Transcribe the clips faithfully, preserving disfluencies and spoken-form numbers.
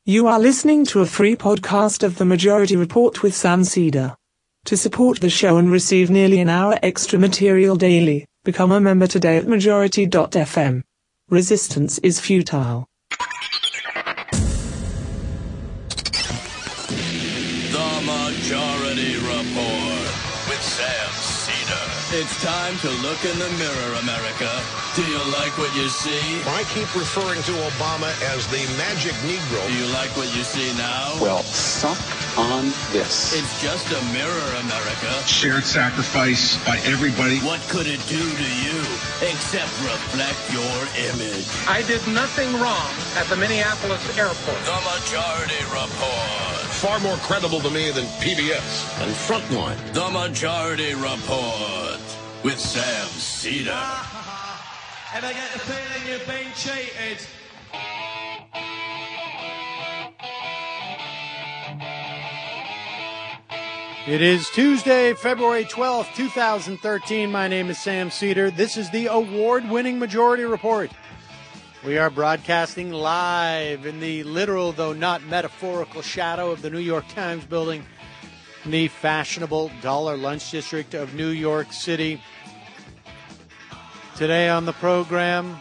You are listening to a free podcast of The Majority Report with Sam Seder. To support the show and receive nearly an hour extra material daily, become a member today at majority dot f m. Resistance is futile. The Majority Report with Sam Seder. It's time to look in the mirror, America. Do you like what you see? I keep referring to Obama as the magic Negro. Do you like what you see now? Well, suck on this. It's just a mirror, America. Shared sacrifice by everybody. What could it do to you except reflect your image? I did nothing wrong at the Minneapolis airport. The Majority Report. Far more credible to me than P B S and Frontline. The Majority Report with Sam Seder. And I get the feeling you've been cheated. It is Tuesday, February twelfth, two thousand thirteen. My name is Sam Seder. This is the award-winning Majority Report. We are broadcasting live in the literal, though not metaphorical, shadow of the New York Times building in the fashionable Dollar Lunch District of New York City. Today on the program,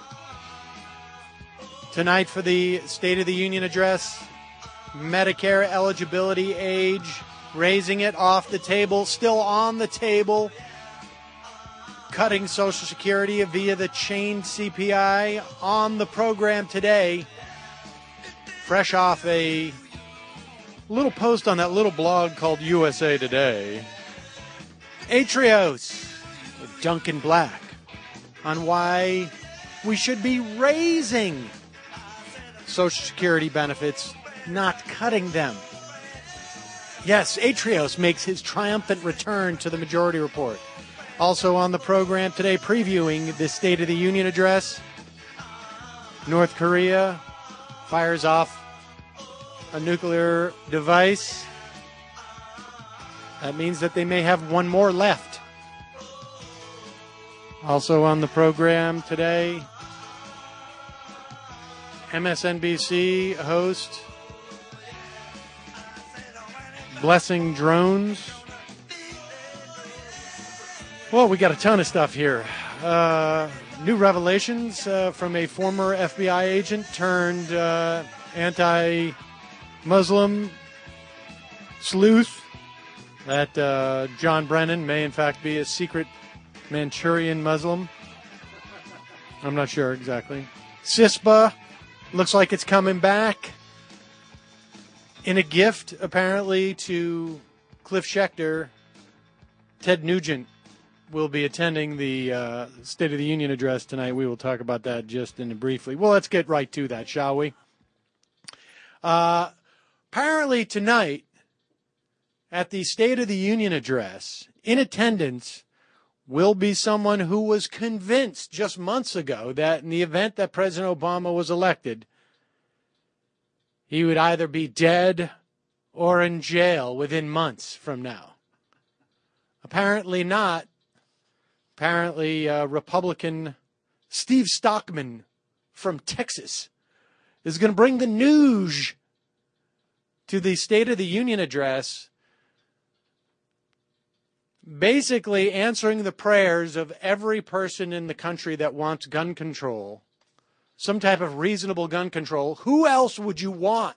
tonight for the State of the Union address, Medicare eligibility age, raising it off the table, still on the table, cutting Social Security via the chained C P I. On the program today, fresh off a little post on that little blog called U S A Today, Atrios with Duncan Black on why we should be raising Social Security benefits, not cutting them. Yes, Atrios makes his triumphant return to the Majority Report. Also on the program today, previewing the State of the Union address, North Korea fires off a nuclear device. That means that they may have one more left. Also on the program today, M S N B C host Blessing Drones. Well, we got a ton of stuff here. Uh, new revelations uh, from a former F B I agent turned uh, anti-Muslim sleuth that uh, John Brennan may in fact be a secret Manchurian Muslim. I'm not sure exactly. CISPA looks like it's coming back in a gift, apparently, to Cliff Schecter. Ted Nugent will be attending the uh, State of the Union address tonight. We will talk about that just in briefly. Well, let's get right to that, shall we? Uh, apparently tonight, at the State of the Union address, in attendance will be someone who was convinced just months ago that in the event that President Obama was elected, he would either be dead or in jail within months from now. Apparently not. Apparently, uh, Republican Steve Stockman from Texas is going to bring the news to the State of the Union address, basically answering the prayers of every person in the country that wants gun control, some type of reasonable gun control. Who else would you want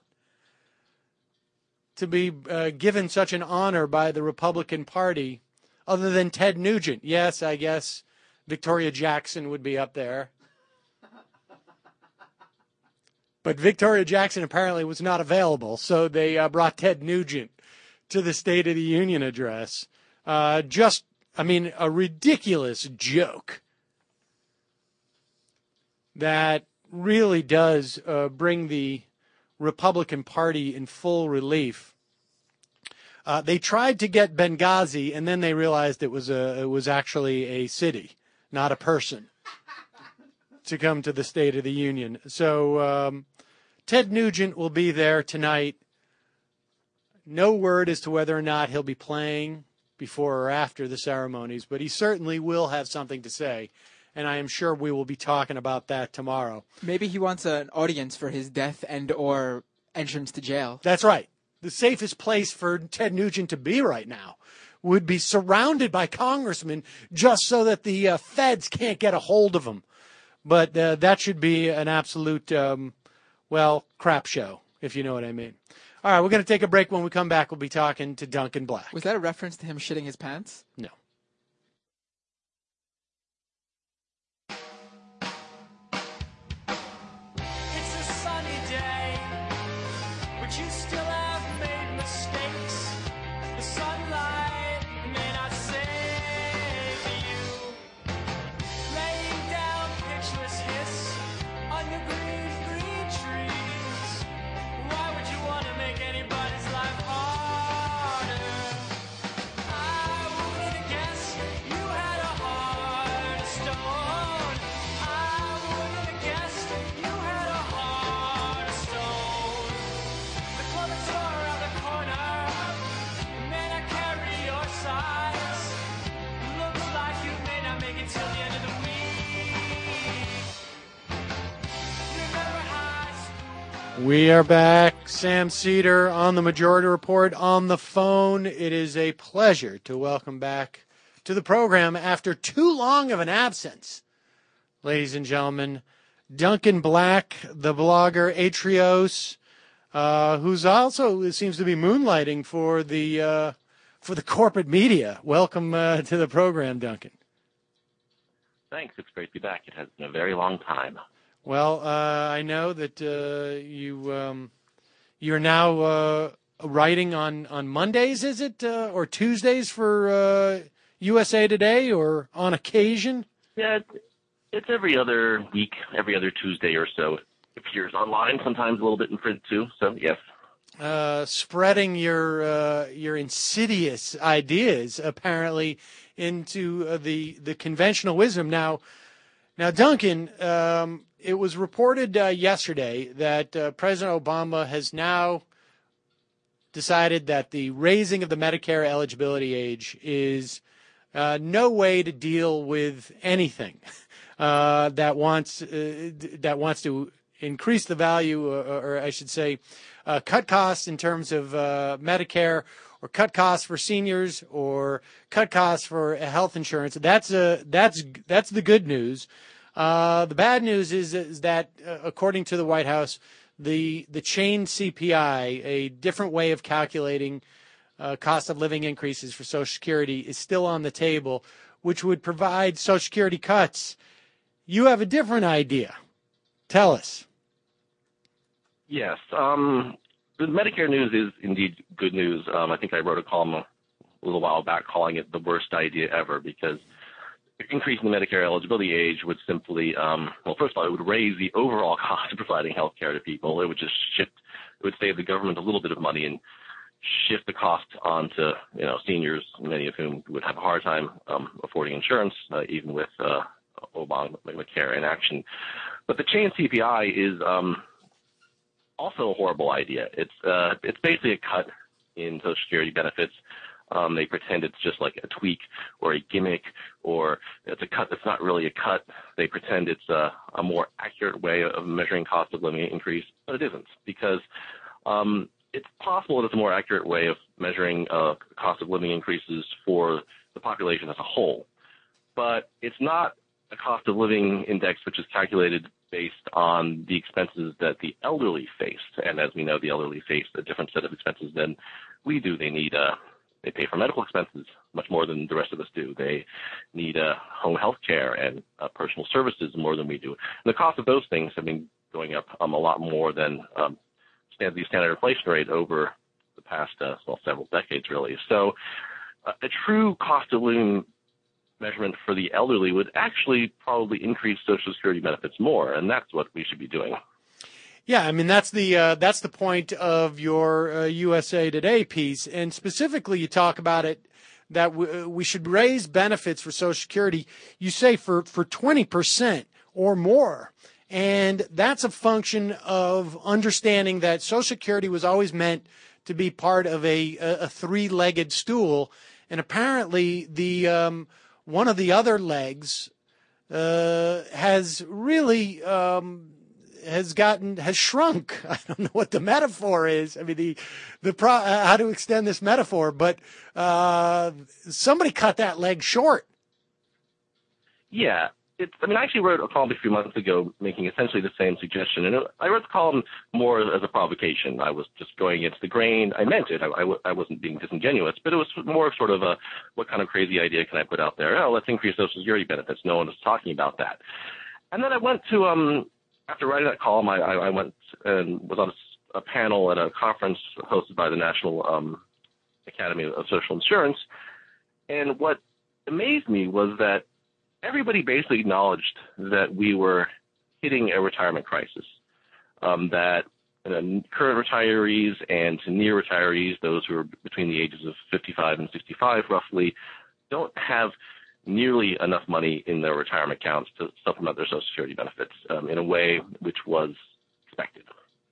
to be uh, given such an honor by the Republican Party other than Ted Nugent? Yes, I guess Victoria Jackson would be up there. But Victoria Jackson apparently was not available, so they uh, brought Ted Nugent to the State of the Union address. Uh, just, I mean, a ridiculous joke that really does uh, bring the Republican Party in full relief. Uh, they tried to get Benghazi, and then they realized it was a, it was actually a city, not a person, to come to the State of the Union. So um, Ted Nugent will be there tonight. No word as to whether or not he'll be playing before or after the ceremonies, but he certainly will have something to say, and I am sure we will be talking about that tomorrow. Maybe he wants an audience for his death and or entrance to jail. That's right. The safest place for Ted Nugent to be right now would be surrounded by congressmen just so that the uh, feds can't get a hold of him. But uh, that should be an absolute, um, well, crap show, if you know what I mean. All right, we're going to take a break. When we come back, we'll be talking to Duncan Black. Was that a reference to him shitting his pants? No. It's a sunny day, but you still have made mistakes. The sunlight may not save you. Laying down pictureless hiss on your green, green trees. Why would you want to make anybody's life harder? I wouldn't have guessed you had a heart of stone. I wouldn't have guessed you had a heart of stone. The clothing store around the corner, may not carry your size. Looks like you may not make it till the end of the week. Remember high school? We are back. Sam Cedar on the Majority Report on the phone. It is a pleasure to welcome back to the program after too long of an absence, ladies and gentlemen, Duncan Black, the blogger Atrios, uh, who's also it seems to be moonlighting for the uh, for the corporate media. Welcome uh, to the program, Duncan. Thanks. It's great to be back. It has been a very long time. Well, uh, I know that uh, you um, you're now uh, writing on, on Mondays, is it, uh, or Tuesdays for uh, U S A Today, or on occasion? Yeah, it's, it's every other week, every other Tuesday or so. It appears online, sometimes a little bit in print too. So yes. Uh, spreading your uh, your insidious ideas apparently into uh, the the conventional wisdom. Now, now, Duncan. Um, It was reported uh, yesterday that uh, President Obama has now decided that the raising of the Medicare eligibility age is uh, no way to deal with anything uh, that wants uh, that wants to increase the value, or, or I should say, uh, cut costs in terms of uh, Medicare, or cut costs for seniors, or cut costs for health insurance. That's a that's that's the good news. Uh, the bad news is, is that, uh, according to the White House, the the chain C P I, a different way of calculating uh, cost of living increases for Social Security, is still on the table, which would provide Social Security cuts. You have a different idea. Tell us. Yes. Um, the Medicare news is indeed good news. Um, I think I wrote a column a little while back calling it the worst idea ever, because increasing the Medicare eligibility age would simply, um, well, first of all, it would raise the overall cost of providing health care to people. It would just shift, it would save the government a little bit of money and shift the cost onto, you know, seniors, many of whom would have a hard time um, affording insurance, uh, even with uh, Obamacare in action. But the chain C P I is um, also a horrible idea. It's uh, it's basically a cut in Social Security benefits. Um, they pretend it's just like a tweak or a gimmick, or it's a cut that's not really a cut. They pretend it's a, a more accurate way of measuring cost of living increase, but it isn't, because um, it's possible that it's a more accurate way of measuring uh, cost of living increases for the population as a whole. But it's not a cost of living index which is calculated based on the expenses that the elderly face. And as we know, the elderly face a different set of expenses than we do. They need a They pay for medical expenses much more than the rest of us do. They need uh, home health care and uh, personal services more than we do. And the cost of those things have been going up um, a lot more than um, stand, the standard inflation rate over the past uh, well, several decades, really. So uh, a true cost of living measurement for the elderly would actually probably increase Social Security benefits more, and that's what we should be doing. Yeah, I mean, that's the uh, that's the point of your uh, U S A Today piece. And specifically, you talk about it, that w- we should raise benefits for Social Security, you say, for, for twenty percent or more. And that's a function of understanding that Social Security was always meant to be part of a, a three-legged stool. And apparently, the um, one of the other legs uh, has really... Um, has gotten has shrunk. I don't know what the metaphor is. I mean, the the pro, uh, how to extend this metaphor, but uh, somebody cut that leg short. Yeah. It's, I mean, I actually wrote a column a few months ago making essentially the same suggestion. And it, I wrote the column more as a provocation. I was just going against the grain. I meant it. I, I, I wasn't being disingenuous, but it was more sort of a, what kind of crazy idea can I put out there? Oh, let's increase Social Security benefits. No one was talking about that. And then I went to, um, after writing that column, I, I, I went and was on a, a panel at a conference hosted by the National um, Academy of Social Insurance. And what amazed me was that everybody basically acknowledged that we were hitting a retirement crisis, um, that uh, current retirees and near retirees, those who are between the ages of fifty-five and sixty-five roughly, don't have nearly enough money in their retirement accounts to supplement their Social Security benefits um, in a way which was expected.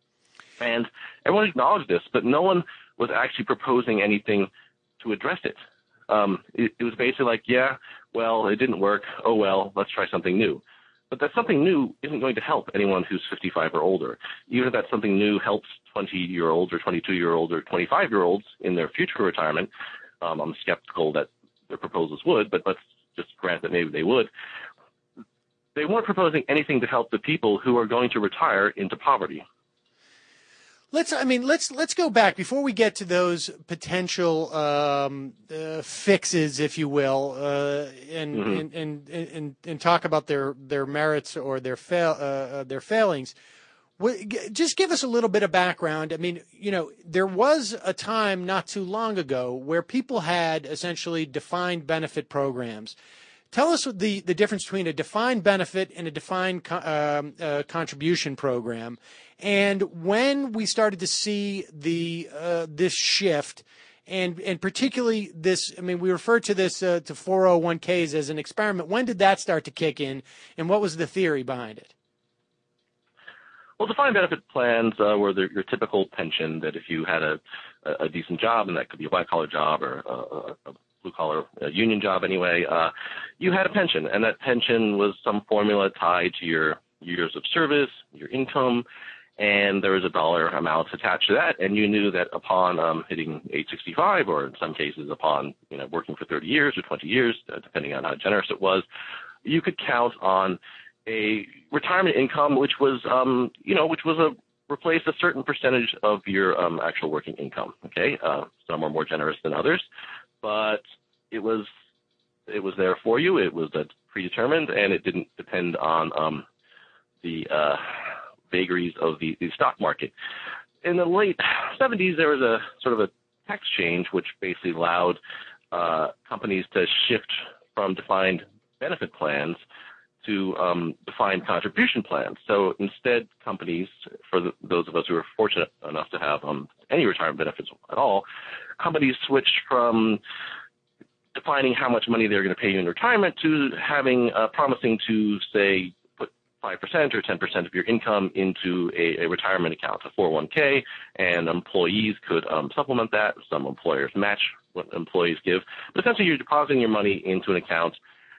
And everyone acknowledged this, but no one was actually proposing anything to address it. Um, it, it was basically like, yeah, well, it didn't work. Oh, well, let's try something new. But that something new isn't going to help anyone who's fifty-five or older. Even if that something new helps twenty-year-olds or twenty-two-year-olds or twenty-five-year-olds in their future retirement, um, I'm skeptical that their proposals would, but let's just grant that maybe they would. They weren't proposing anything to help the people who are going to retire into poverty. Let's, I mean, let's let's go back before we get to those potential um, uh, fixes, if you will, uh, and, mm-hmm. and, and and and talk about their their merits or their fail uh, their failings. Just give us a little bit of background. I mean, you know, there was a time not too long ago where people had essentially defined benefit programs. Tell us the, the difference between a defined benefit and a defined co- um, uh, contribution program, and when we started to see the uh, this shift, and and particularly this. I mean, we refer to this uh, to four oh one k's as an experiment. When did that start to kick in, and what was the theory behind it? Well, defined benefit plans uh, were the, your typical pension that if you had a, a decent job, and that could be a white-collar job or a, a blue-collar uh, union job anyway, uh, you had a pension, and that pension was some formula tied to your years of service, your income, and there was a dollar amount attached to that, and you knew that upon um, hitting age sixty-five, or in some cases upon you know working for thirty years or twenty years, uh, depending on how generous it was, you could count on a retirement income, which was, um, you know, which was a replace a certain percentage of your um, actual working income. Okay, uh, some are more generous than others, but it was it was there for you. It was uh, predetermined, and it didn't depend on um, the uh, vagaries of the, the stock market. In the late seventies, there was a sort of a tax change, which basically allowed uh, companies to shift from defined benefit plans to um, defined contribution plans. So instead, companies, for the, those of us who are fortunate enough to have um, any retirement benefits at all, companies switched from defining how much money they're going to pay you in retirement to having uh, promising to, say, put five percent or ten percent of your income into a, a retirement account, a four oh one k, and employees could um, supplement that. Some employers match what employees give. But essentially, you're depositing your money into an account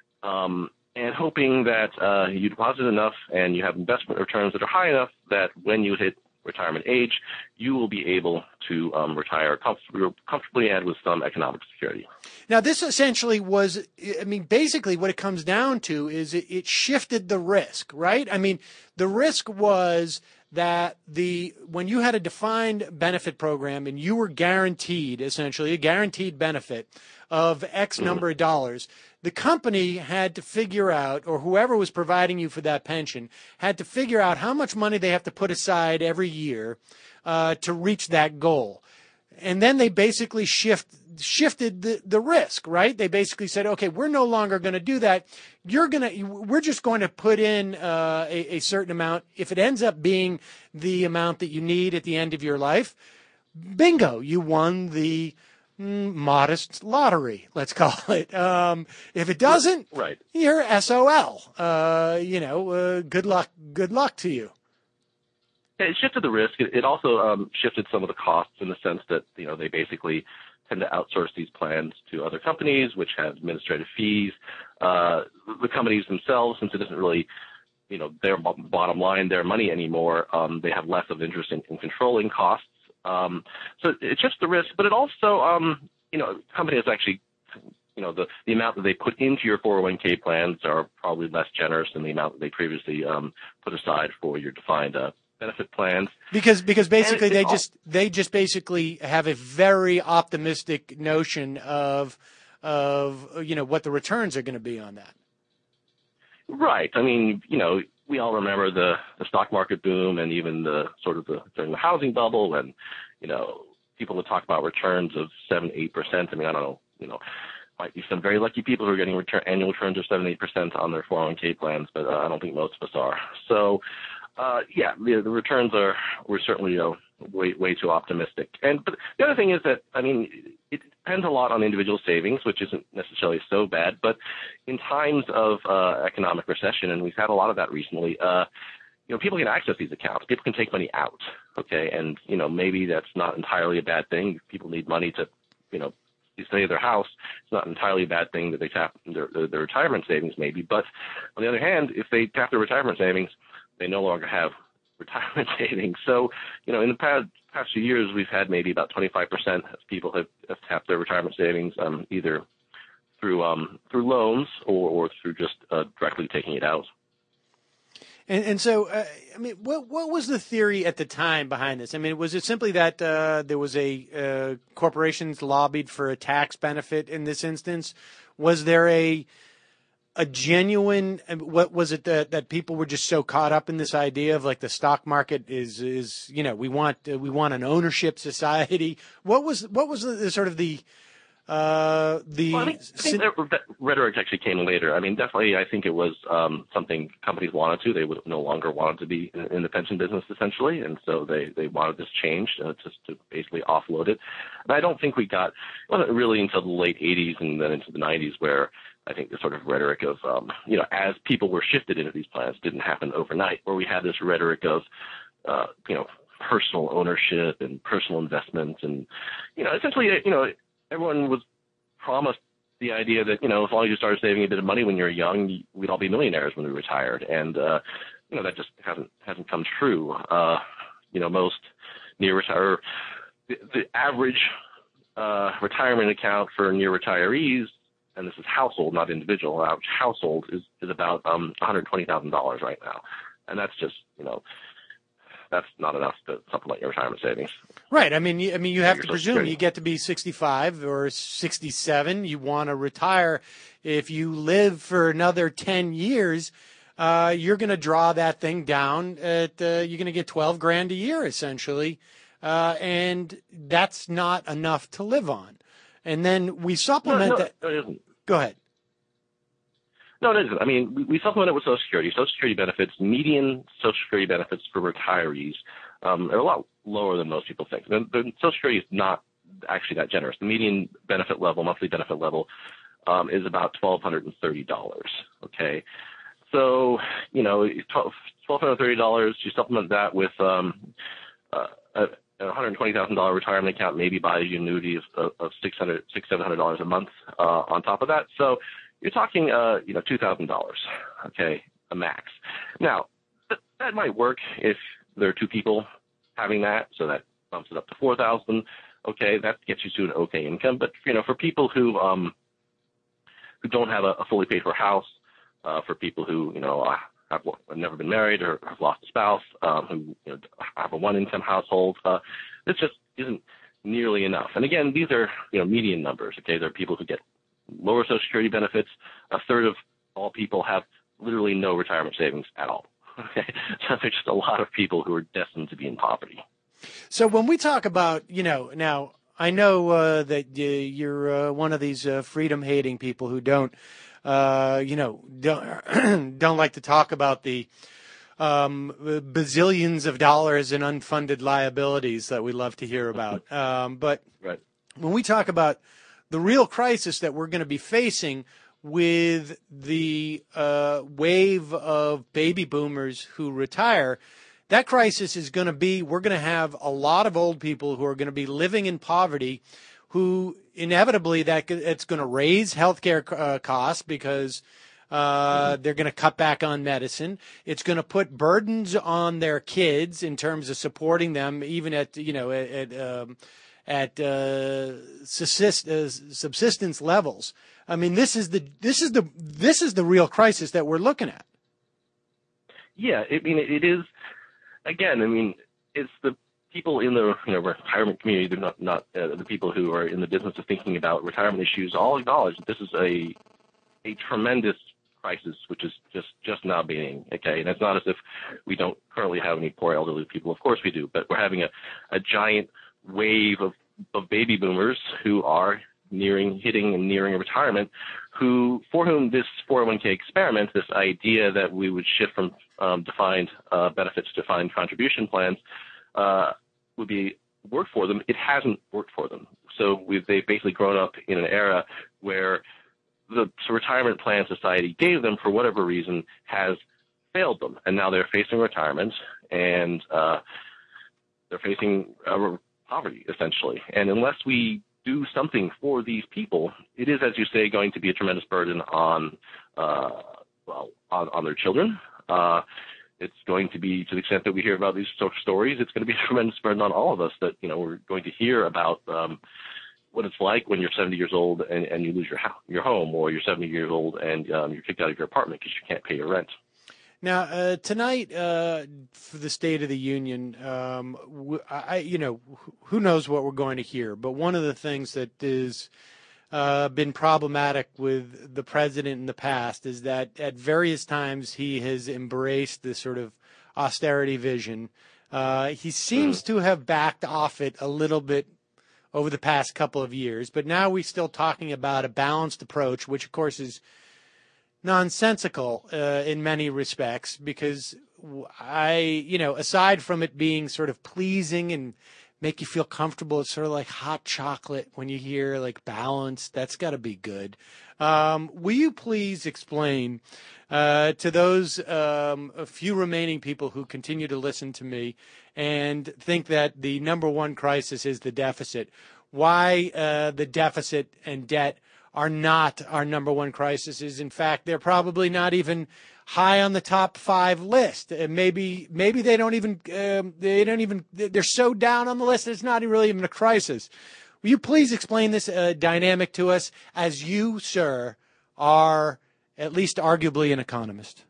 um, and hoping that uh, you deposit enough and you have investment returns that are high enough that when you hit retirement age, you will be able to um, retire comfortably, comfortably and with some economic security. Now, this essentially was, I mean, basically what it comes down to is it, it shifted the risk, right? I mean, the risk was that the when you had a defined benefit program and you were guaranteed, essentially, a guaranteed benefit of X number of dollars, the company had to figure out, or whoever was providing you for that pension, had to figure out how much money they have to put aside every year uh, to reach that goal. And then they basically shift, shifted the, the risk, right? They basically said, okay, we're no longer going to do that. You're going to, we're just going to put in uh, a, a certain amount. If it ends up being the amount that you need at the end of your life, bingo, you won the modest lottery, let's call it. Um, if it doesn't, right, you're S O L. Uh, you know, uh, good luck. Good luck to you. It shifted the risk. It, it also um, shifted some of the costs in the sense that you know they basically tend to outsource these plans to other companies, which have administrative fees. Uh, the companies themselves, since it isn't really you know, their b- bottom line, their money anymore. Um, they have less of interest in, in controlling costs. Um, so it's just the risk, but it also, um, you know, companies actually, you know, the, the amount that they put into your four oh one k plans are probably less generous than the amount that they previously um, put aside for your defined uh, benefit plans. Because because basically it, they it just they just basically have a very optimistic notion of of you know what the returns are going to be on that. Right. I mean, you know, we all remember the, the stock market boom and even the sort of the during the housing bubble and, you know, people would talk about returns of seven, eight percent. I mean, I don't know, you know, might be some very lucky people who are getting return, annual returns of seven, eight percent on their four oh one k plans, but uh, I don't think most of us are. So, uh, yeah, the, the returns are, we're certainly, you know, way, way too optimistic. And, but the other thing is that, I mean, it depends a lot on individual savings, which isn't necessarily so bad, but in times of uh, economic recession, and we've had a lot of that recently, uh, you know, people can access these accounts. People can take money out, okay? And, you know, maybe that's not entirely a bad thing. People need money to, you know, stay at their house. It's not entirely a bad thing that they tap their, their, their retirement savings maybe. But on the other hand, if they tap their retirement savings, they no longer have retirement savings. So, you know, in the past, past few years, we've had maybe about twenty-five percent of people have, have tapped their retirement savings um, either through um, through loans or, or through just uh, directly taking it out. And, and so, uh, I mean, what what was the theory at the time behind this? I mean, was it simply that uh, there was a uh, corporations lobbied for a tax benefit in this instance? Was there a a genuine, what was it that, that people were just so caught up in this idea of like the stock market is, is, you know, we want, uh, we want an ownership society. What was, what was the, the sort of the, uh, the, well, I, mean, I think that, that rhetoric actually came later. I mean, definitely, I think it was, um, something companies wanted to, they would no longer wanted to be in, in the pension business essentially. And so they, they wanted this change uh, just to basically offload it. And I don't think we got, it wasn't really until the late eighties and then into the nineties where I think the sort of rhetoric of, um, you know, as people were shifted into these plans didn't happen overnight, where we had this rhetoric of, uh, you know, personal ownership and personal investments. And, you know, essentially, you know, everyone was promised the idea that, you know, as long as you started saving a bit of money when you were young, we'd all be millionaires when we retired. And, uh, you know, that just hasn't, hasn't come true. Uh, you know, most near retire, the, the average, uh, retirement account for near retirees, and this is household, not individual, average household is, is about um, one hundred twenty thousand dollars right now. And that's just, you know, that's not enough to supplement your retirement savings. Right. I mean, you, I mean, you have to Social presume Security. you get to be sixty-five or sixty-seven. You want to retire. If you live for another ten years, uh, you're going to draw that thing down at, uh, you're going to get twelve grand a year essentially. Uh, and that's not enough to live on. And then we supplement no, no, that. No, it isn't. Go ahead. No, it isn't. I mean, we, we supplement it with Social Security. Social Security benefits, median Social Security benefits for retirees um, are a lot lower than most people think. The, the Social Security is not actually that generous. The median benefit level, monthly benefit level, um, is about twelve hundred thirty dollars. Okay, so you know, twelve hundred thirty dollars. You supplement that with um, uh, a a one hundred twenty thousand dollars retirement account, maybe buys you an annuity of, of, of six hundred, six, seven hundred dollars a month uh, on top of that. So you're talking, uh, you know, two thousand dollars, okay, a max. Now, th- that might work if there are two people having that, so that bumps it up to four thousand dollars. Okay, that gets you to an okay income. But you know, for people who um, who don't have a, a fully paid for house, uh, for people who you know. Uh, have never been married or have lost a spouse, um, who you know, have a one-income household. Uh, this just isn't nearly enough. And again, these are you know median numbers. Okay, there are people who get lower Social Security benefits. A third of all people have literally no retirement savings at all. Okay, so there's just a lot of people who are destined to be in poverty. So when we talk about, you know, now I know uh, that uh, you're uh, one of these uh, freedom-hating people who don't. Uh, you know, don't, don't like to talk about the um, bazillions of dollars in unfunded liabilities that we love to hear about. Um, but right. when we talk about the real crisis that we're going to be facing with the uh, wave of baby boomers who retire, that crisis is going to be, we're going to have a lot of old people who are going to be living in poverty, who inevitably that it's going to raise healthcare uh, costs because Uh, they're going to cut back on medicine. It's going to put burdens on their kids in terms of supporting them, even at, you know, at, at, um, at uh, subsist, uh, subsistence levels. I mean, this is the this is the this is the real crisis that we're looking at. Yeah, I mean, it is. Again, I mean, it's the people in the you know retirement community. They're not not uh, the people who are in the business of thinking about retirement issues. All acknowledge that this is a a tremendous crisis, which is just just now beginning. Okay, and it's not as if we don't currently have any poor elderly people. Of course we do, but we're having a a giant wave of of baby boomers who are nearing, hitting and nearing retirement, who, for whom this four oh one k experiment, this idea that we would shift from um, defined uh, benefits to defined contribution plans, uh, would be work for them. It hasn't worked for them. So we've, they've basically grown up in an era where the retirement plan society gave them, for whatever reason, has failed them. And now they're facing retirement, and uh, they're facing uh, poverty, essentially. And unless we do something for these people, it is, as you say, going to be a tremendous burden on, uh, well, on, on their children. Uh, it's going to be, to the extent that we hear about these sort of stories, it's going to be a tremendous burden on all of us that, you know, we're going to hear about um, what it's like when you're seventy years old and, and you lose your house, your home, or you're seventy years old and um, you're kicked out of your apartment because you can't pay your rent. Now, uh, tonight, uh, for the State of the Union, um, w- I, you know, who knows what we're going to hear, but one of the things that is uh, been problematic with the president in the past is that at various times he has embraced this sort of austerity vision. Uh, he seems to have backed off it a little bit over the past couple of years, but now we're still talking about a balanced approach, which, of course, is nonsensical uh, in many respects, because I, you know, aside from it being sort of pleasing and make you feel comfortable, it's sort of like hot chocolate when you hear like balanced. That's got to be good. Um, will you please explain uh, to those um, a few remaining people who continue to listen to me and think that the number one crisis is the deficit, why uh, the deficit and debt are not our number one crisis? Is in fact, they're probably not even high on the top five list. Uh, maybe, maybe they don't even, um, they don't even, they're so down on the list, it's not really even a crisis. Will you please explain this uh, dynamic to us, as you, sir, are at least arguably an economist?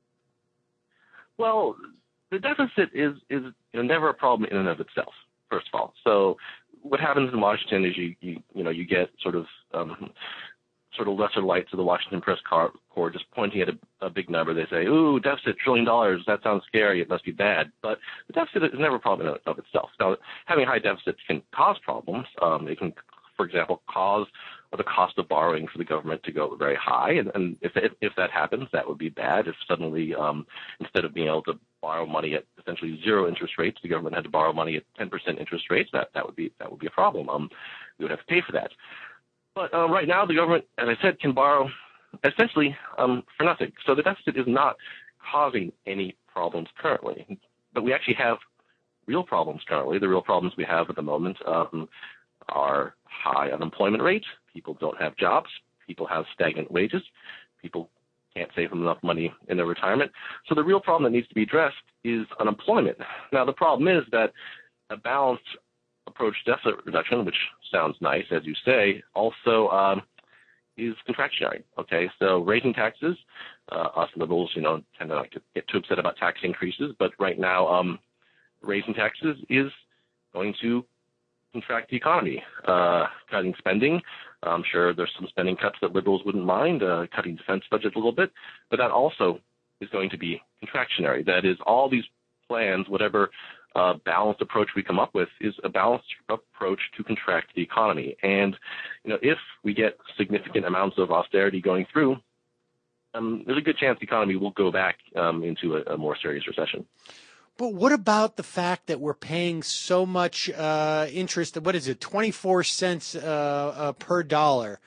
Well, the deficit is, is you know, never a problem in and of itself, first of all. So what happens in Washington is you, you, you know, you get sort of, um, sort of lesser lights of the Washington Press Corps just pointing at a, a big number. They say, ooh, deficit, trillion dollars, that sounds scary, it must be bad. But the deficit is never a problem in of itself. Now, having a high deficit can cause problems. Um, it can, for example, cause the cost of borrowing for the government to go very high. And, and if, if if that happens, that would be bad. If suddenly, um, instead of being able to borrow money at essentially zero interest rates, the government had to borrow money at ten percent interest rates, that, that would be that would be a problem. Um, we would have to pay for that. But uh, right now, the government, as I said, can borrow essentially um, for nothing. So the deficit is not causing any problems currently. But we actually have real problems currently. The real problems we have at the moment um, are high unemployment rate. People don't have jobs. People have stagnant wages. People can't save enough money in their retirement. So the real problem that needs to be addressed is unemployment. Now, the problem is that a balanced approach to deficit reduction, which sounds nice, as you say, also um, is contractionary. Okay, so raising taxes, uh, us liberals, you know, tend to not to get too upset about tax increases, but right now, um, raising taxes is going to contract the economy. Uh, cutting spending, I'm sure there's some spending cuts that liberals wouldn't mind, uh, cutting defense budget a little bit, but that also is going to be contractionary. That is, all these plans, whatever uh, balanced approach we come up with, is a balanced approach to contract the economy. And, you know, if we get significant amounts of austerity going through, um, there's a good chance the economy will go back um, into a, a more serious recession. But what about the fact that we're paying so much uh, interest? What is it, twenty-four cents uh, uh, per dollar,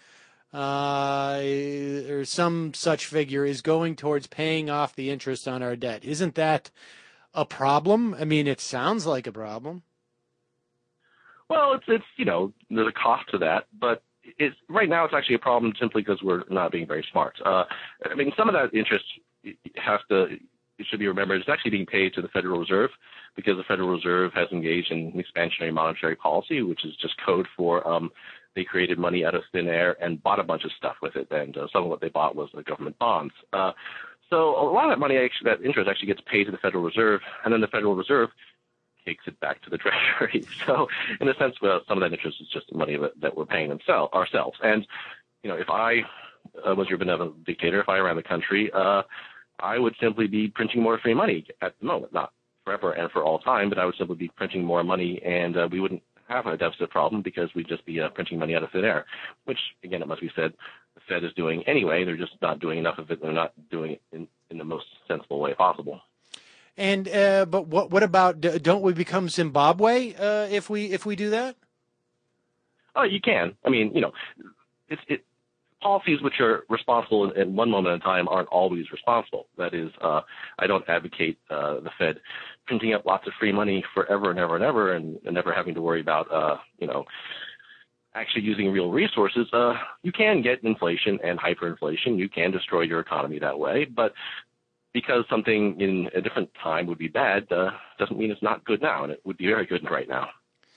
uh, or some such figure is going towards paying off the interest on our debt? Isn't that a problem? I mean, it sounds like a problem. Well, it's, it's you know, there's a cost to that, but it's right now it's actually a problem simply because we're not being very smart. Uh, I mean, some of that interest has to, it should be remembered, it's actually being paid to the Federal Reserve because the Federal Reserve has engaged in expansionary monetary policy, which is just code for um, they created money out of thin air and bought a bunch of stuff with it, and uh, some of what they bought was the government bonds. Uh, so a lot of that money, actually, that interest actually gets paid to the Federal Reserve, and then the Federal Reserve takes it back to the Treasury. So in a sense, well, some of that interest is just the money that, that we're paying themselves, ourselves. And, you know, if I uh, was your benevolent dictator, if I ran the country, uh, I would simply be printing more free money at the moment, not forever and for all time, but I would simply be printing more money, and uh, we wouldn't have a deficit problem because we'd just be uh, printing money out of thin air, which, again, it must be said, the Fed is doing anyway. They're just not doing enough of it. They're not doing it in, in the most sensible way possible. And uh, but what what about, don't we become Zimbabwe uh, if we if we do that? Oh, you can. I mean, you know, it's it. Policies which are responsible in, in one moment in time aren't always responsible. That is, uh, I don't advocate uh, the Fed printing up lots of free money forever and ever and ever and, and never having to worry about, uh, you know, actually using real resources. Uh, you can get inflation and hyperinflation. You can destroy your economy that way. But because something in a different time would be bad uh, doesn't mean it's not good now, and it would be very good right now.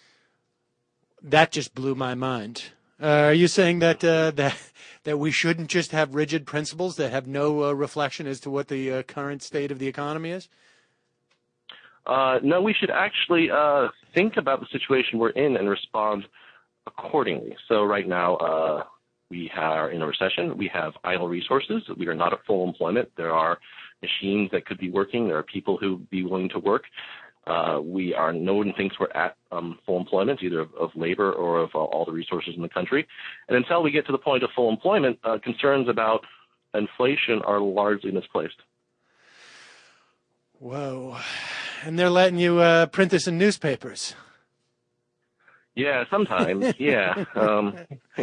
That just blew my mind. Uh, are you saying that uh, that that we shouldn't just have rigid principles that have no uh, reflection as to what the uh, current state of the economy is? Uh, no, we should actually uh, think about the situation we're in and respond accordingly. So right now uh, we are in a recession. We have idle resources. We are not at full employment. There are machines that could be working. There are people who would be willing to work. Uh, we are, no one thinks we're at um, full employment, either of, of labor or of uh, all the resources in the country. And until we get to the point of full employment, uh, concerns about inflation are largely misplaced. Whoa. And they're letting you uh, print this in newspapers. Yeah, sometimes, yeah. Um,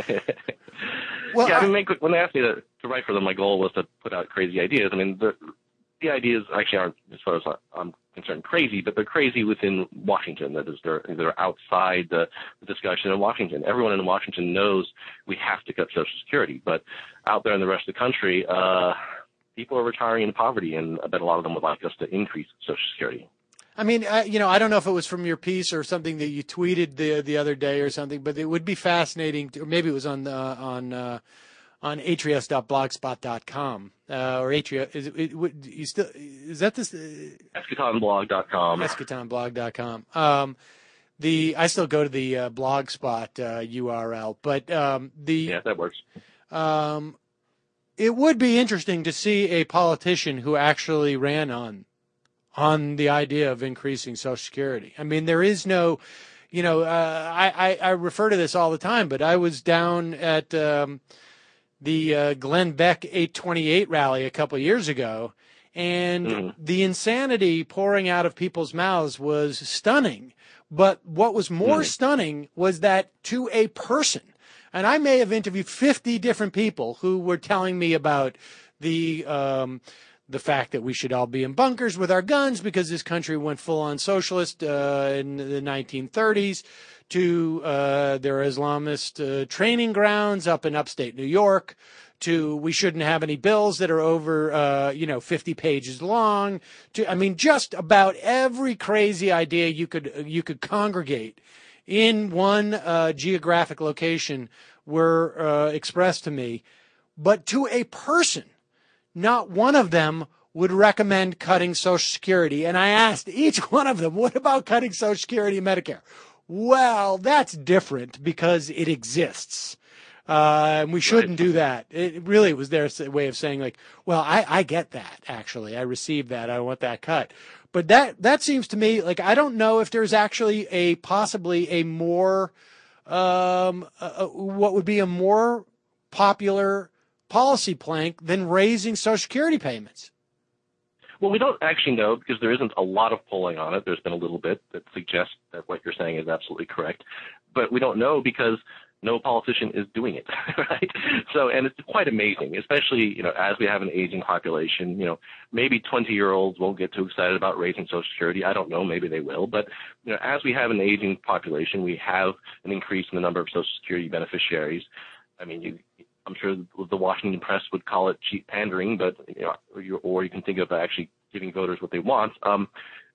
well, yeah, I mean, when they asked me to, to write for them, my goal was to put out crazy ideas. I mean, the, the ideas actually aren't, as far as I'm concerned, crazy, but they're crazy within Washington. That is, they're, they're outside the, the discussion in Washington. Everyone in Washington knows we have to cut Social Security, but out there in the rest of the country, uh, people are retiring in poverty, and I bet a lot of them would like us to increase Social Security. I mean, uh, you know, I don't know if it was from your piece or something that you tweeted the the other day or something, but it would be fascinating to, or maybe it was on uh, on uh, on atrius dot blogspot dot com uh, or Atrius. Is it, it, you still is that this? Uh, eschaton blog dot com. eschaton blog dot com. Um, the I still go to the uh, Blogspot uh, U R L, but um, the yeah, that works. Um, it would be interesting to see a politician who actually ran on. on the idea of increasing Social Security. I mean, there is no, you know, uh, I, I, I refer to this all the time, but I was down at um, the uh, Glenn Beck eight twenty-eight rally a couple of years ago, and mm. the insanity pouring out of people's mouths was stunning. But what was more mm. stunning was that to a person, and I may have interviewed fifty different people who were telling me about the um, the fact that we should all be in bunkers with our guns because this country went full-on socialist uh, in the nineteen thirties, to uh, their Islamist uh, training grounds up in upstate New York, to we shouldn't have any bills that are over, uh, you know, fifty pages long, to, I mean, just about every crazy idea you could you could congregate in one uh, geographic location were uh, expressed to me. But to a person, not one of them would recommend cutting Social Security. And I asked each one of them, what about cutting Social Security and Medicare? Well, that's different because it exists. Uh, and we shouldn't do that. It really was their way of saying, like, well, I, I get that, actually. I received that. I want that cut. But that, that seems to me like I don't know if there's actually a possibly a more, um, uh, what would be a more popular policy plank than raising Social Security payments. Well, we don't actually know because there isn't a lot of polling on it. There's been a little bit that suggests that what you're saying is absolutely correct. But we don't know because no politician is doing it, right? So, and it's quite amazing, especially, you know, as we have an aging population, you know, maybe twenty-year-olds won't get too excited about raising Social Security. I don't know. Maybe they will. But, you know, as we have an aging population, we have an increase in the number of Social Security beneficiaries. I mean, you, I'm sure the Washington press would call it cheap pandering, but you know, or you, or you can think of actually giving voters what they want. Um,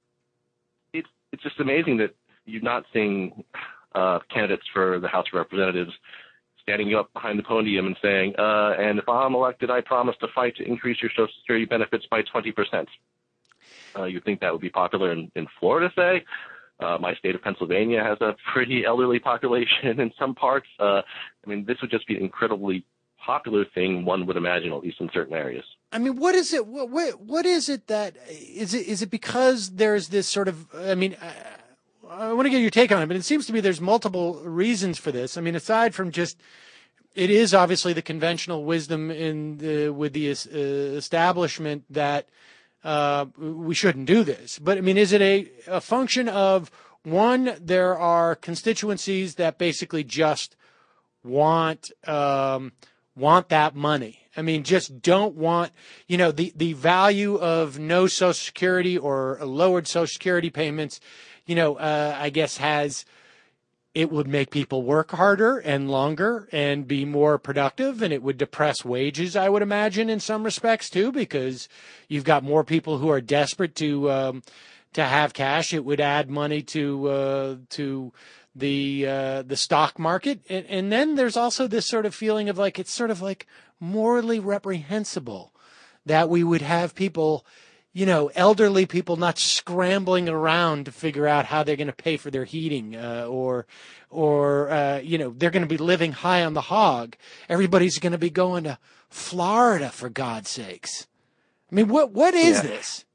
it's it's just amazing that you're not seeing uh, candidates for the House of Representatives standing up behind the podium and saying, uh, and if I'm elected, I promise to fight to increase your Social Security benefits by twenty percent. Uh, you'd think that would be popular in, in Florida, say. Uh, my state of Pennsylvania has a pretty elderly population in some parts. Uh, I mean, this would just be an incredibly popular thing, one would imagine, at least in certain areas. I mean, what is it? What, what, what is it that is it? Is it because there's this sort of? I mean, I, I want to get your take on it, but it seems to me there's multiple reasons for this. I mean, aside from just, it is obviously the conventional wisdom in the, with the uh, establishment that uh, we shouldn't do this. But I mean, is it a, a function of, one, there are constituencies that basically just want um, want that money. I mean, just don't want, you know, the, the value of no Social Security or lowered Social Security payments, you know, uh, I guess has, it would make people work harder and longer and be more productive, and it would depress wages, I would imagine, in some respects too, because you've got more people who are desperate to um, to have cash. It would add money to uh, to the uh, the stock market, and, and then there's also this sort of feeling of like, it's sort of like morally reprehensible that we would have people, you know, elderly people not scrambling around to figure out how they're going to pay for their heating, uh, or, or, uh, you know, they're going to be living high on the hog. Everybody's going to be going to Florida, for God's sakes. I mean, what, what is yeah. this?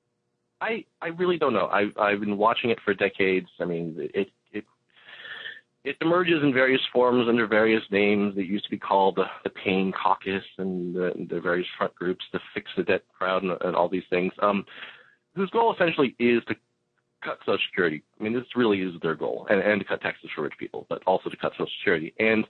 I, I really don't know. I've, I've been watching it for decades. I mean, it, it, it emerges in various forms under various names. It used to be called the, the Pain Caucus and the, the various front groups, the Fix the Debt crowd, and, and all these things, um, whose goal essentially is to cut Social Security. I mean, this really is their goal, and, and to cut taxes for rich people, but also to cut Social Security. And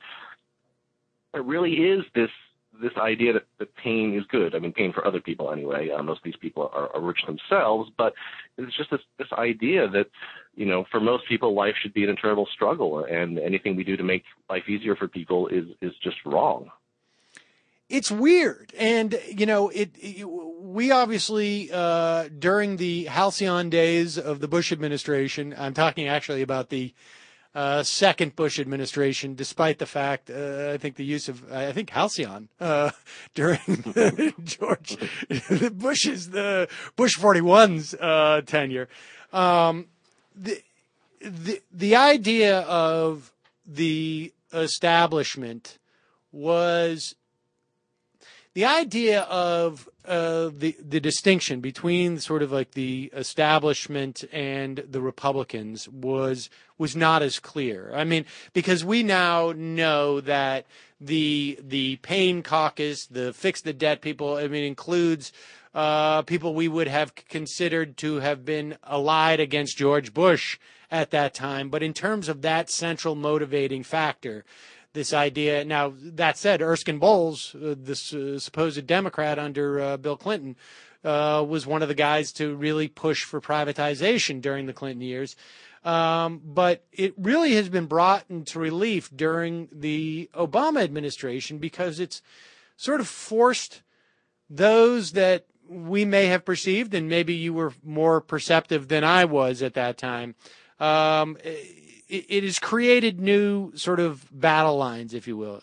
it really is this this idea that, that pain is good. I mean, pain for other people anyway. Uh, most of these people are, are rich themselves, but it's just this, this idea that, you know, for most people, life should be an eternal struggle, and anything we do to make life easier for people is, is just wrong. It's weird. And, you know, it, it we obviously, uh, during the halcyon days of the Bush administration, I'm talking actually about the Uh, second Bush administration, despite the fact, uh, I think the use of, I think halcyon, uh, during the George, the Bush's, the Bush forty-one's, uh, tenure. Um, the, the, the idea of the establishment was, the idea of uh, the the distinction between sort of like the establishment and the Republicans was was not as clear. I mean, because we now know that the the Pain Caucus, the Fix the Debt people, I mean, includes uh, people we would have considered to have been allied against George Bush at that time. But in terms of that central motivating factor, this idea. Now, that said, Erskine Bowles, uh, this uh, supposed Democrat under uh, Bill Clinton, uh, was one of the guys to really push for privatization during the Clinton years. Um, but it really has been brought into relief during the Obama administration because it's sort of forced those that we may have perceived, and maybe you were more perceptive than I was at that time, um, it has created new sort of battle lines, if you will.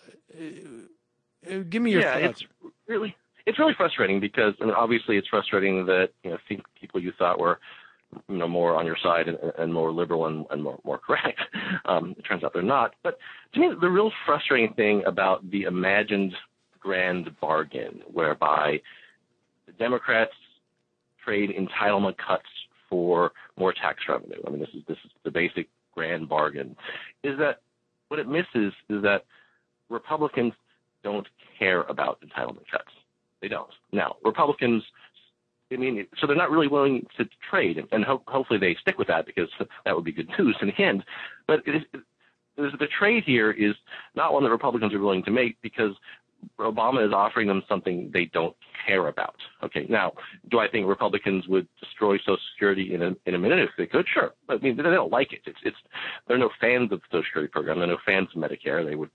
Give me your yeah, thoughts. It's really, it's really frustrating because, I mean, obviously it's frustrating that, you know, think people you thought were, you know, more on your side and, and more liberal and, and more, more correct. Um, it turns out they're not. But to me, the real frustrating thing about the imagined grand bargain whereby the Democrats trade entitlement cuts for more tax revenue. I mean, this is this is the basic grand bargain, is that what it misses is that Republicans don't care about entitlement cuts. They don't. Now, Republicans, I mean, so they're not really willing to trade, and, and ho- hopefully they stick with that because that would be good news in the end. But it is, it, the trade here is not one that Republicans are willing to make because Obama is offering them something they don't care about. Okay, now, do I think Republicans would destroy Social Security in a in a minute if they could? Sure. I mean, they don't like it. It's it's they're no fans of the Social Security program. They're no fans of Medicare. They would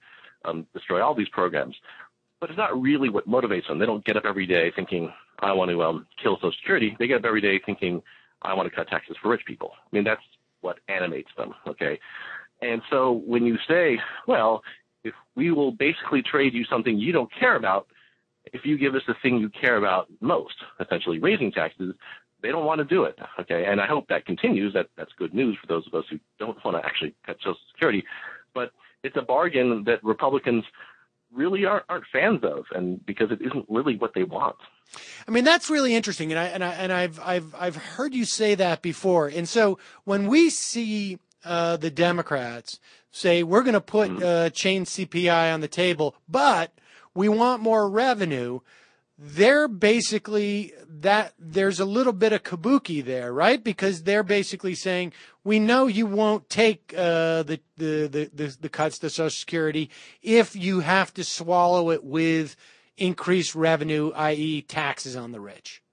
um, destroy all these programs. But it's not really what motivates them. They don't get up every day thinking, I want to um, kill Social Security. They get up every day thinking, I want to cut taxes for rich people. I mean, that's what animates them, okay? And so when you say, well, if we will basically trade you something you don't care about, if you give us the thing you care about most, essentially raising taxes, they don't want to do it, okay? And I hope that continues. That That's good news for those of us who don't want to actually cut Social Security. But it's a bargain that Republicans really aren't, aren't fans of, and because it isn't really what they want. I mean, that's really interesting, and I and I and I've I've I've heard you say that before. And so when we see uh, the Democrats say we're going to put mm-hmm. uh, change C P I on the table, but we want more revenue, they're basically that there's a little bit of kabuki there, right? Because they're basically saying, we know you won't take uh, the, the, the, the, the cuts to Social Security if you have to swallow it with increased revenue, that is taxes on the rich.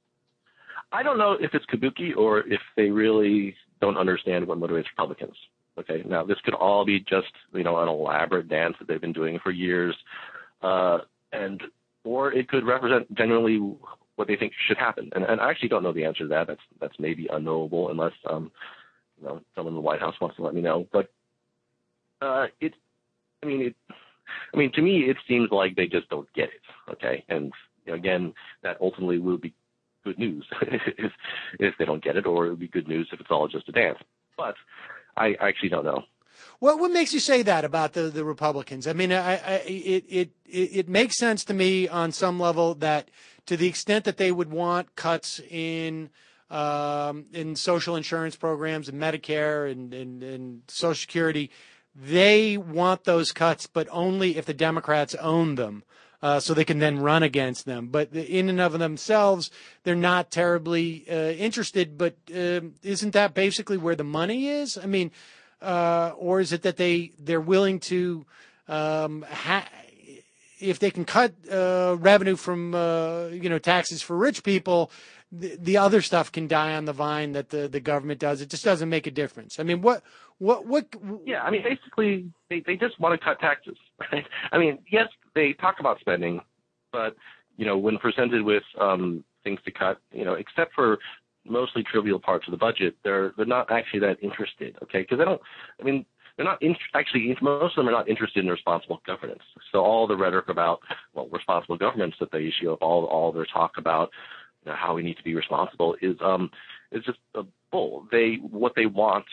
I don't know if it's kabuki or if they really don't understand what motivates Republicans. Okay, now this could all be just, you know, an elaborate dance that they've been doing for years. Uh, and or it could represent generally what they think should happen. And, and I actually don't know the answer to that. That's that's maybe unknowable unless um, you know, someone in the White House wants to let me know. But uh, it, I mean, it, I mean, to me, it seems like they just don't get it. Okay, and you know, again, that ultimately will be good news if if they don't get it, or it would be good news if it's all just a dance. But I, I actually don't know. What what makes you say that about the, the Republicans? I mean, I, I, it, it it makes sense to me on some level that to the extent that they would want cuts in um, in social insurance programs and Medicare and, and, and Social Security, they want those cuts, but only if the Democrats own them. Uh, so they can then run against them. But in and of themselves, they're not terribly uh, interested. But uh, isn't that basically where the money is? I mean, uh, or is it that they, they're willing to, um, ha- if they can cut uh, revenue from, uh, you know, taxes for rich people, the, the other stuff can die on the vine that the, the government does. It just doesn't make a difference. I mean, what, what, what? Yeah, I mean, basically, they, they just want to cut taxes, right? I mean, yes, they talk about spending, but, you know, when presented with um, things to cut, you know, except for mostly trivial parts of the budget, they're they're not actually that interested, okay? Because they don't, I mean, they're not in, actually, most of them are not interested in responsible governance. So all the rhetoric about, well, responsible governance that they issue, all all their talk about, you know, how we need to be responsible is um is just a bull. They what they want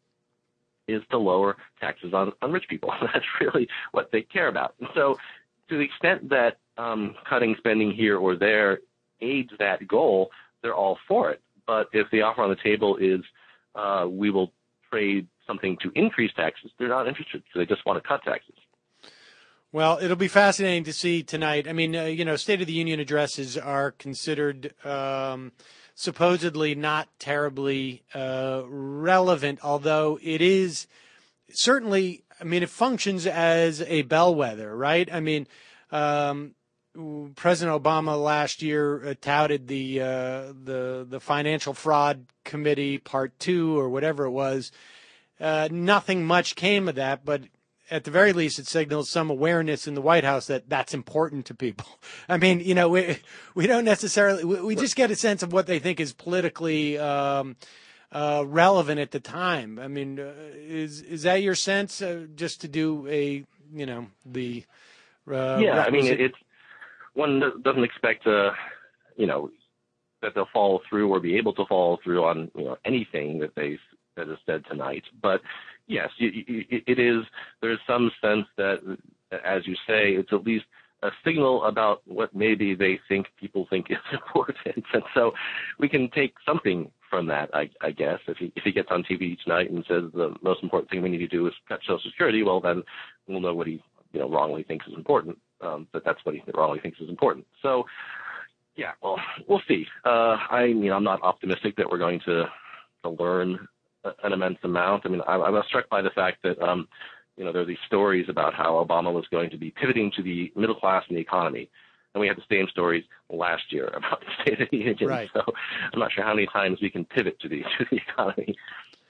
is to lower taxes on, on rich people. That's really what they care about. And so to the extent that um, cutting spending here or there aids that goal, they're all for it. But if the offer on the table is uh, we will trade something to increase taxes, they're not interested. So they just want to cut taxes. Well, it'll be fascinating to see tonight. I mean, uh, you know, State of the Union addresses are considered um, supposedly not terribly uh, relevant, although it is certainly, I mean, it functions as a bellwether, right? I mean, um, President Obama last year uh, touted the, uh, the, the Financial Fraud Committee Part Two or whatever it was. Uh, nothing much came of that, but at the very least, it signals some awareness in the White House that that's important to people. I mean, you know, we we don't necessarily we, we just get a sense of what they think is politically um, uh, relevant at the time. I mean, uh, is is that your sense? Uh, just to do a you know the uh, yeah, requisite... I mean, it's one doesn't expect uh you know that they'll follow through or be able to follow through on you know anything that they that is said tonight, but. Yes, it is. There's some sense that, as you say, it's at least a signal about what maybe they think people think is important. And so we can take something from that, I, I guess. If he, if he gets on T V each night and says the most important thing we need to do is cut Social Security, well, then we'll know what he you know, wrongly thinks is important. Um, but that's what he wrongly thinks is important. So, yeah, well, we'll see. Uh, I mean, I'm not optimistic that we're going to, to learn an immense amount. I mean, I, I was struck by the fact that, um, you know, there are these stories about how Obama was going to be pivoting to the middle class and the economy. And we had the same stories last year about the State of the Union. Right. So I'm not sure how many times we can pivot to the, to the economy.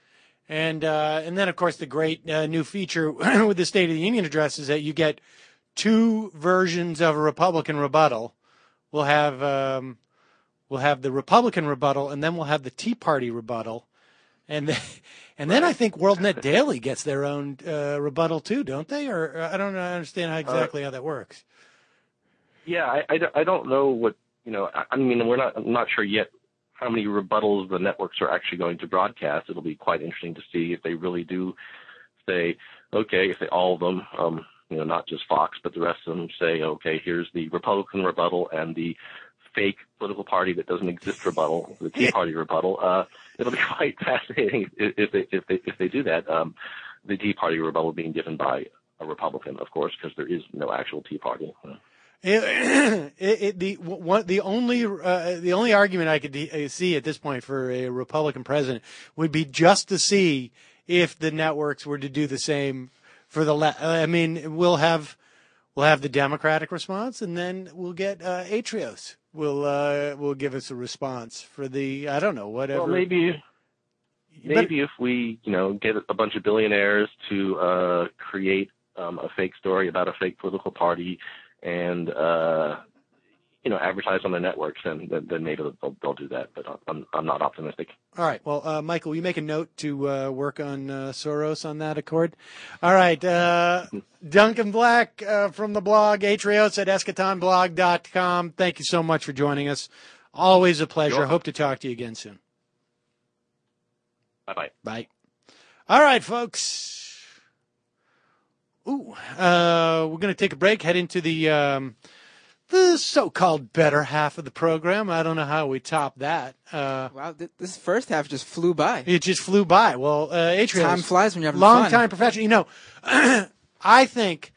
And uh, and then, of course, the great uh, new feature with the State of the Union address is that you get two versions of a Republican rebuttal. We'll have um, we'll have the Republican rebuttal, and then we'll have the Tea Party rebuttal. And then, and then I think WorldNet Daily gets their own uh, rebuttal, too, don't they? Or uh, I don't understand how exactly uh, how that works. Yeah, I, I, I don't know what, you know, I, I mean, we're not, I'm not sure yet how many rebuttals the networks are actually going to broadcast. It'll be quite interesting to see if they really do say, okay, if they, all of them, um, you know, not just Fox, but the rest of them say, okay, here's the Republican rebuttal and the fake political party that doesn't exist rebuttal, the Tea Party rebuttal. Uh, it'll be quite fascinating if, if they if they if they do that. Um, the Tea Party rebuttal being given by a Republican, of course, because there is no actual Tea Party. It, it, it, the one, the only uh, the only argument I could de- see at this point for a Republican president would be just to see if the networks were to do the same for the. Le- I mean, we'll have we'll have the Democratic response, and then we'll get uh, Atrios. Will uh, will give us a response for the I don't know whatever. Well, maybe maybe but, if we you know get a bunch of billionaires to uh, create um, a fake story about a fake political party and uh, you know advertise on the networks, then then maybe they'll, they'll do that. But I'm I'm not optimistic. All right. Well, uh, Michael, will you make a note to uh, work on uh, Soros on that accord? All right. Uh, Duncan Black uh, from the blog Atrios at eschaton blog dot com. Thank you so much for joining us. Always a pleasure. Sure. Hope to talk to you again soon. Bye-bye. Bye. All right, folks. Ooh, uh, we're going to take a break, head into the um, the so-called better half of the program. I don't know how we top that. Uh, wow, th- this first half just flew by. It just flew by. Well, uh, Atrios, time flies when you're having long fun. Long-time professional. You know, I think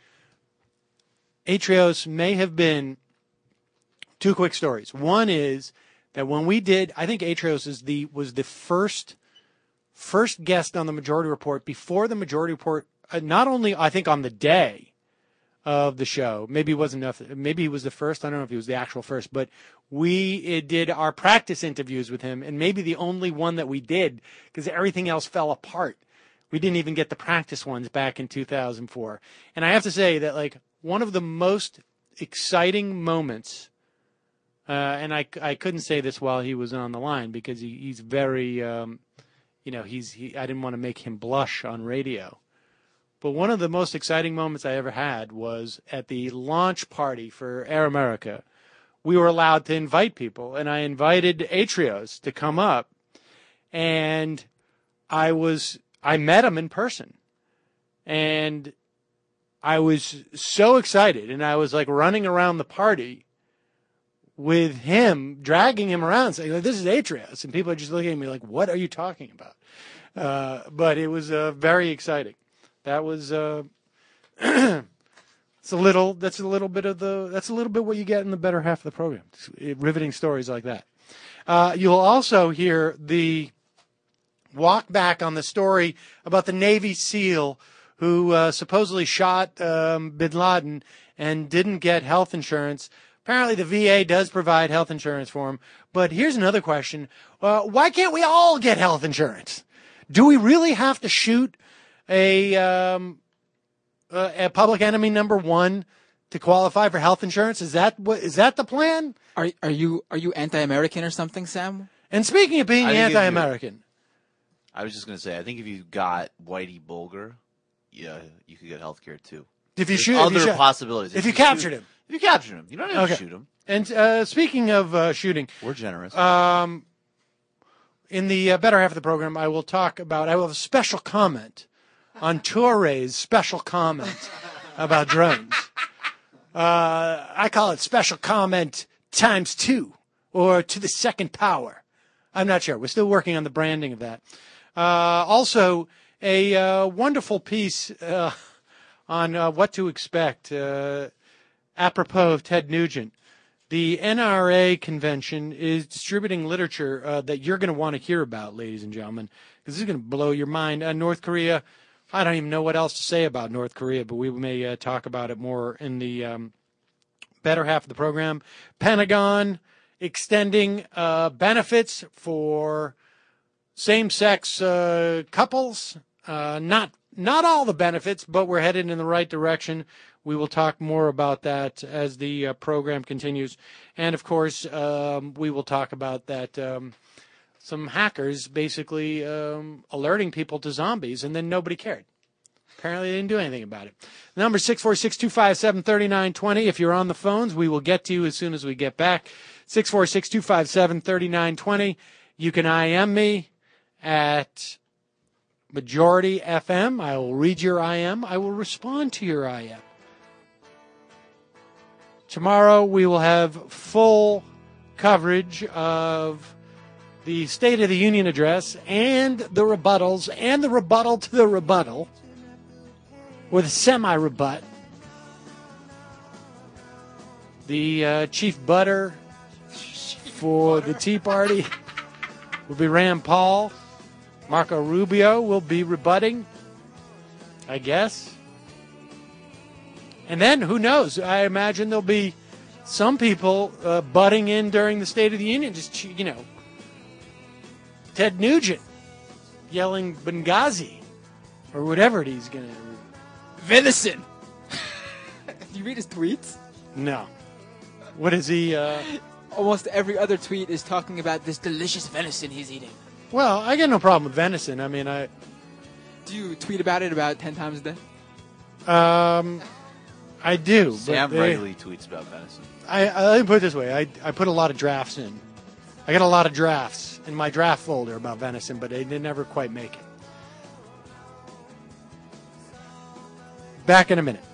Atrios may have been two quick stories. One is that when we did, I think Atrios is the was the first first guest on the Majority Report before the Majority Report. Uh, not only, I think, on the day of the show, maybe it wasn't enough, maybe he was the first, I don't know if he was the actual first, but we it did our practice interviews with him, and maybe the only one that we did, because everything else fell apart. We didn't even get the practice ones back in two thousand four. And I have to say that, like, one of the most exciting moments, uh, and I, I couldn't say this while he was on the line, because he, he's very, um, you know, he's he, I didn't want to make him blush on radio. But one of the most exciting moments I ever had was at the launch party for Air America. We were allowed to invite people, and I invited Atrios to come up, and I was I met him in person, and I was so excited, and I was like running around the party with him, dragging him around, saying, "This is Atrios," and people are just looking at me like, "What are you talking about?" Uh, but it was uh, very exciting. That was uh, it's a little. That's a little bit of the. That's a little bit what you get in the better half of the program. It's riveting stories like that. Uh, you'll also hear the walk back on the story about the Navy SEAL who uh, supposedly shot um, Bin Laden and didn't get health insurance. Apparently, the V A does provide health insurance for him. But here's another question: uh, why can't we all get health insurance? Do we really have to shoot a um, uh, a public enemy number one to qualify for health insurance? Is that what is that the plan? Are are you are you anti-American or something, Sam? And speaking of being anti-American, I was just going to say, I think if you got Whitey Bulger, yeah, you could get health care too. If you There's shoot, other if you shot, possibilities. If, if you, you captured shoot, him, if you captured him, you don't have okay. to shoot him. And uh, speaking of uh, shooting, we're generous. Um, in the uh, better half of the program, I will talk about. I will have a special comment on Touré's special comment about drones. Uh, I call it special comment times two, or to the second power. I'm not sure. We're still working on the branding of that. Uh, also, a uh, wonderful piece uh, on uh, what to expect, uh, apropos of Ted Nugent. The N R A convention is distributing literature uh, that you're going to want to hear about, ladies and gentlemen, because this is going to blow your mind. Uh, North Korea, I don't even know what else to say about North Korea, but we may uh, talk about it more in the um, better half of the program. Pentagon extending uh, benefits for same-sex uh, couples. Uh, not not all the benefits, but we're headed in the right direction. We will talk more about that as the uh, program continues. And, of course, um, we will talk about that um, some hackers basically um, alerting people to zombies, and then nobody cared. Apparently they didn't do anything about it. The number six four six, two five seven, three nine two zero. If you're on the phones, we will get to you as soon as we get back. six four six, two five seven, three nine two zero. You can I M me at Majority F M. I will read your I M. I will respond to your I M. Tomorrow we will have full coverage of the State of the Union address and the rebuttals and the rebuttal to the rebuttal with a semi-rebut. The uh, chief butter for the Tea Party will be Rand Paul. Marco Rubio will be rebutting, I guess. And then, who knows? I imagine there'll be some people uh, butting in during the State of the Union. Just, you know, Ted Nugent yelling Benghazi or whatever it is going to. Venison. Do you read his tweets? No. What is he? Uh... Almost every other tweet is talking about this delicious venison he's eating. Well, I got no problem with venison. I mean, I. Do you tweet about it about ten times a day? Um, I do. Sam but they, regularly tweets about venison. I, I let me put it this way: I I put a lot of drafts in. I got a lot of drafts in my draft folder about venison, but they did never quite make it. Back in a minute.